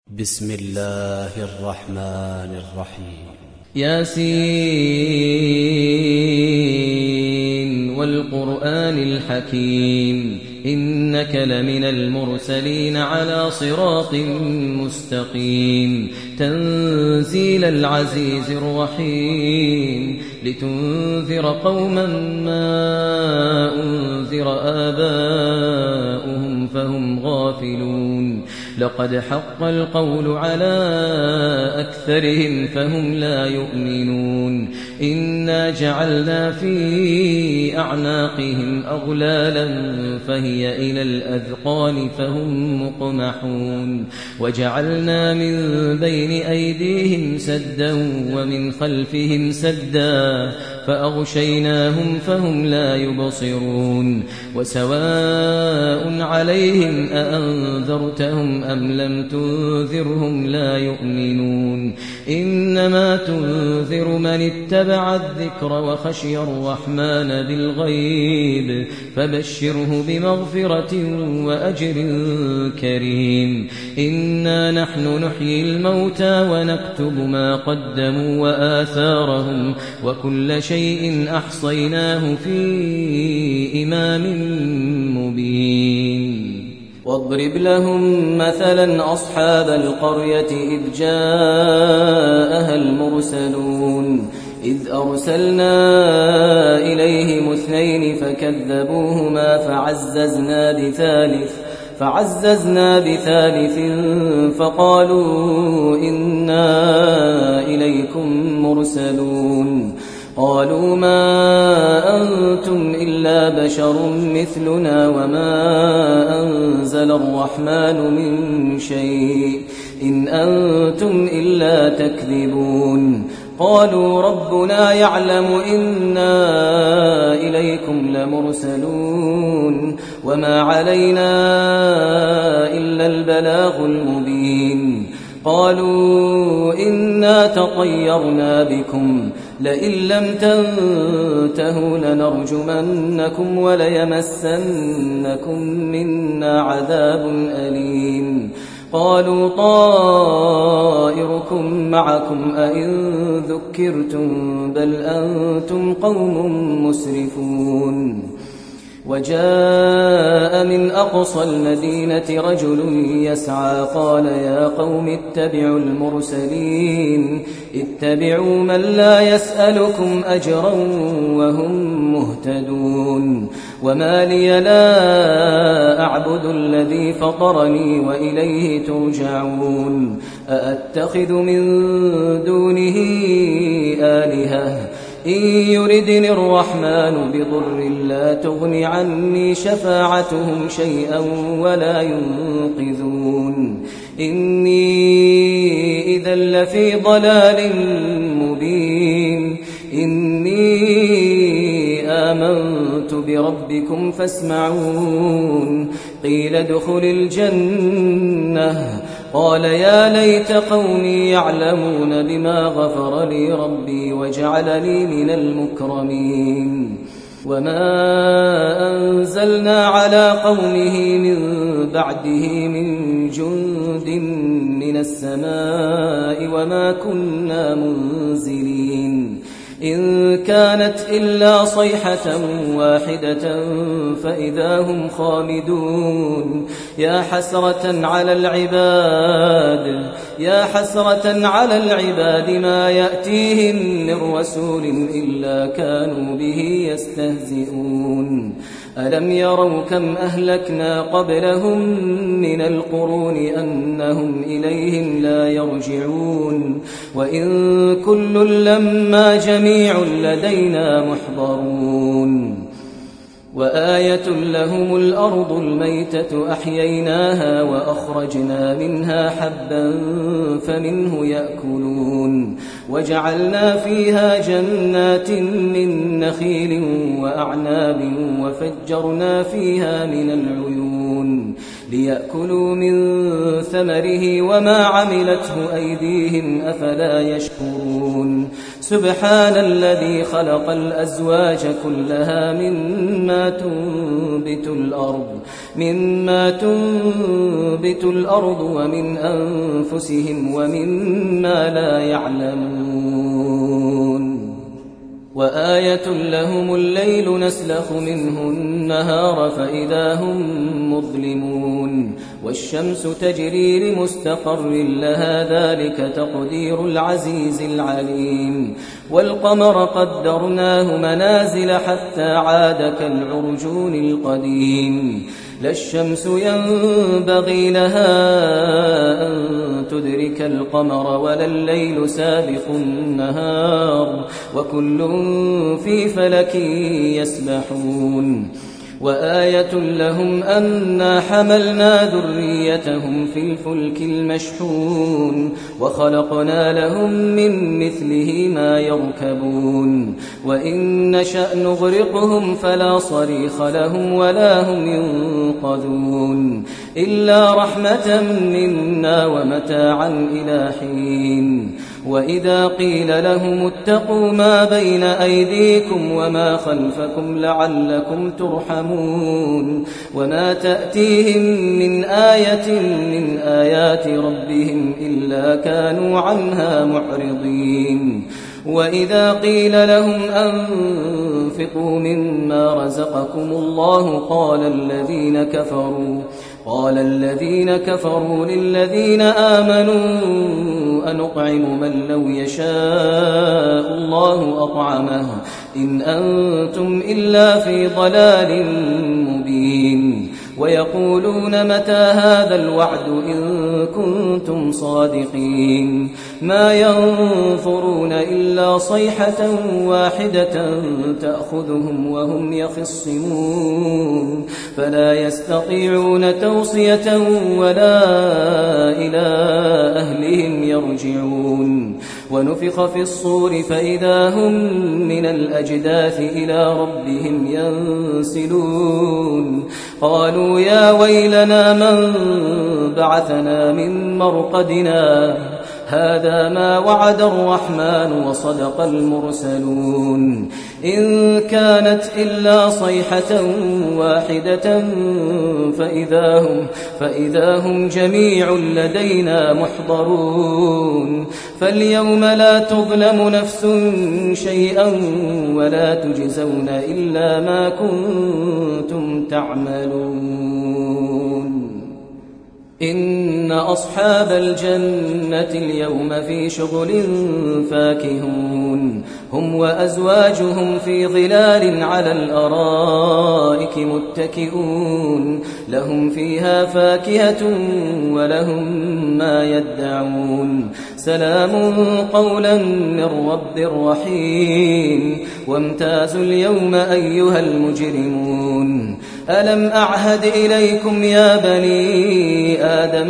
بسم الله الرحمن الرحيم. ياسين والقرآن الحكيم إنك لمن المرسلين على صراط مستقيم تنزيل العزيز الرحيم لتنذر قوما ما أنذر آباؤهم فهم غافلون لقد حق القول على أكثرهم فهم لا يؤمنون إنا جعلنا في أعناقهم أغلالا فهي إلى الأذقان فهم مقمحون وجعلنا من بين أيديهم سدا ومن خلفهم سدا فأغشيناهم فهم لا يبصرون وسواء عليهم أأنذرتهم أم لم تنذرهم لا يؤمنون إنما تنذر من اتبع الذكر وخشي الرحمن بالغيب فبشره بمغفرة وأجر كريم إنا نحن نحيي الموتى ونكتب ما قدموا وآثارهم وكل شيء أحصيناه في إمام مبين واضرب لهم مثلا أصحاب القرية إذ جاءها المرسلون إذ أرسلنا إليهم اثنين فكذبوهما فعززنا بثالث فقالوا إنا إليكم مرسلون قالوا ما أنتم إلا بشر مثلنا وما أنزل الرحمن من شيء إن أنتم إلا تكذبون قالوا ربنا يعلم إنا إليكم لمرسلون وما علينا إلا البلاغ المبين قالوا إنا تطيرنا بكم لئن لم تنتهوا لنرجمنكم وليمسنكم منا عذاب أليم قالوا طائركم معكم أئن ذكرتم بل أنتم قوم مسرفون وجاء من أقصى المدينة رجل يسعى قال يا قوم اتبعوا المرسلين اتبعوا من لا يسألكم أجرا وهم مهتدون وما لي لا أعبد الذي فطرني وإليه ترجعون أأتخذ من دونه آلهة إن يردني الرحمن بضر لا تغن عني شفاعتهم شيئا ولا ينقذون إني إذا لفي ضلال مبين إني آمنت بربكم فاسمعون قيل ادخل الجنة قال يا ليت قومي يعلمون بما غفر لي ربي وجعلني من المكرمين وما أنزلنا على قومه من بعده من جند من السماء وما كنا منزلين إن كانت إلا صيحة واحدة فإذا هم خامدون يا حسرة على العباد ما يأتيهم من رسول إلا كانوا به يستهزئون ألم يروا كم أهلكنا قبلهم من القرون أنهم إليهم لا يرجعون وإن كل لما جميع لدينا محضرون وآية لهم الأرض الميتة أحييناها وأخرجنا منها حبا فمنه يأكلون وجعلنا فيها جنات من نخيل وأعناب وفجرنا فيها من العيون ليأكلوا من ثمره وما عملته أيديهم أفلا يشكرون سبحان الذي خلق الأزواج كلها مما تنبت الأرض ومن أنفسهم ومما لا يعلمون وآية لهم الليل نسلخ منه النهار فإذا هم مظلمون والشمس تجري لمستقر لها ذلك تقدير العزيز العليم والقمر قدرناه منازل حتى عاد كالعرجون القديم لا الشمس ينبغي لها أن تدرك القمر ولا الليل سابق النهار وكل في فلك يسبحون وآية لهم أنا حملنا ذريتهم في الفلك المشحون وخلقنا لهم من مثله ما يركبون وإن نشأ نغرقهم فلا صريخ لهم ولا هم ينقذون إلا رحمة منا ومتاعا إلى حين وإذا قيل لهم اتقوا ما بين أيديكم وما خلفكم لعلكم ترحمون وما تأتيهم من آية من آيات ربهم إلا كانوا عنها معرضين وإذا قيل لهم أنفقوا مما رزقكم الله قال الذين كفروا للذين آمنوا أنطعم من لو يشاء الله أطعمه إن أنتم إلا في ضلال مبين ويقولون متى هذا الوعد إن كنتم صادقين ما ينظرون إلا صيحة واحدة تأخذهم وهم يخصمون فلا يستطيعون توصية ولا إلى أهلهم يرجعون ونفخ في الصور فإذا هم من الأجداث إلى ربهم ينسلون قالوا يا ويلنا من بعثنا من مرقدنا هذا ما وعد الرحمن وصدق المرسلون إن كانت إلا صيحة واحدة فإذا هم جميع لدينا محضرون فاليوم لا تظلم نفس شيئا ولا تجزون إلا ما كنتم تعملون إن أصحاب الجنة اليوم في شغل فاكهون هم وأزواجهم في ظلال على الأرائك متكئون لهم فيها فاكهة ولهم ما يدعون سلام قولا من رب رحيم وامتازوا اليوم أيها المجرمون ألم أعهد إليكم يا بني آدم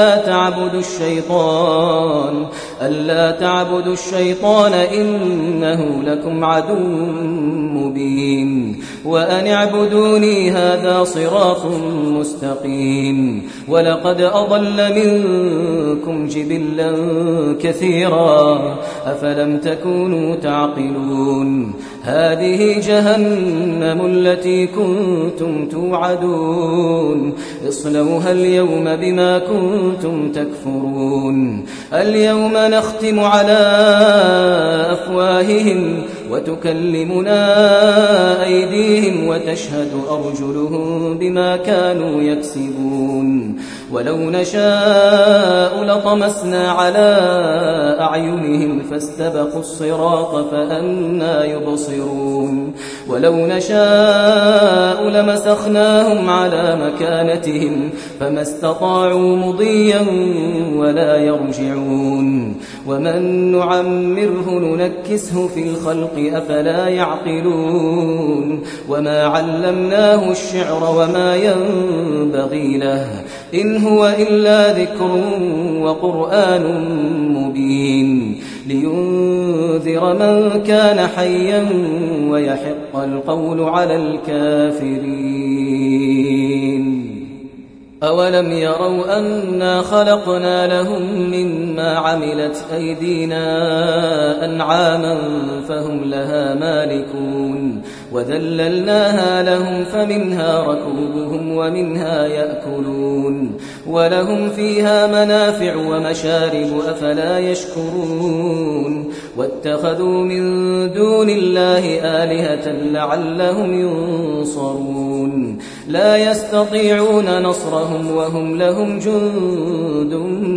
ألا تعبدوا الشيطان إنه لكم عدو مبين وأن اعبدوني هذا صراط مستقيم ولقد أضل منكم جبلا كثيرا أفلم تكونوا تعقلون هذه جهنم التي كنتم توعدون اصلوها اليوم بما كنتم تكفرون اليوم نختم على أفواههم وتكلمنا أيديهم وتشهد أرجلهم بما كانوا يكسبون ولو نشاء لطمسنا على أعينهم فاستبقوا الصراط فأنى يبصرون ولو نشاء لمسخناهم على مكانتهم فما استطاعوا مضيا ولا يرجعون ومن نعمره ننكسه في الخلق أفلا يعقلون وما علمناه الشعر وما ينبغي له إن هو إلا ذكر وقرآن مبين لينذر من كان حيا ويحق القول على الكافرين أولم يروا أنا خلقنا لهم مما عملت أيدينا أنعاما فهم لها مالكون وذللناها لهم فمنها ركوبهم ومنها يأكلون ولهم فيها منافع ومشارب أفلا يشكرون واتخذوا من دون الله آلهة لعلهم ينصرون لا يستطيعون نصرهم وهم لهم جند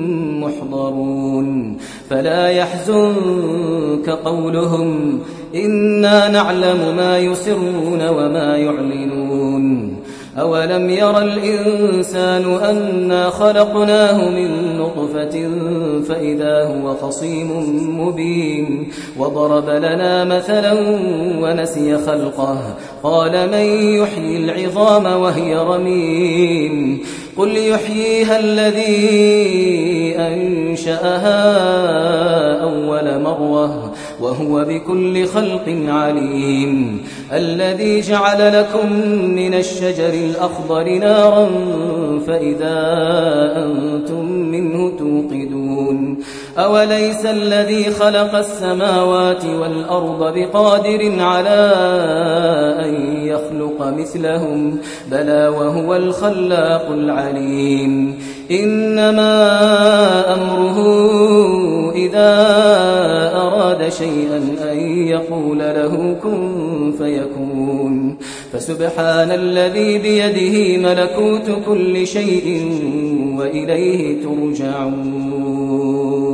محضرون فلا يحزنك قولهم إنا نعلم ما يسرون وما يعلنون أولم ير الإنسان أنا خلقناه من نطفة فإذا هو خصيم مبين وضرب لنا مثلا ونسي خلقه قال من يحيي العظام وهي رميم قل يحييها الذي أنشأها أول مرة وهو بكل خلق عليم الذي جعل لكم من الشجر الأخضر نارا فإذا أنتم منه توقدون أوليس الذي خلق السماوات والأرض بقادر على أن يخلق مثلهم بلى وهو الخلاق العليم إنما أمره إذا أراد شيئا أن يقول له كن فيكون فسبحان الذي بيده ملكوت كل شيء وإليه ترجعون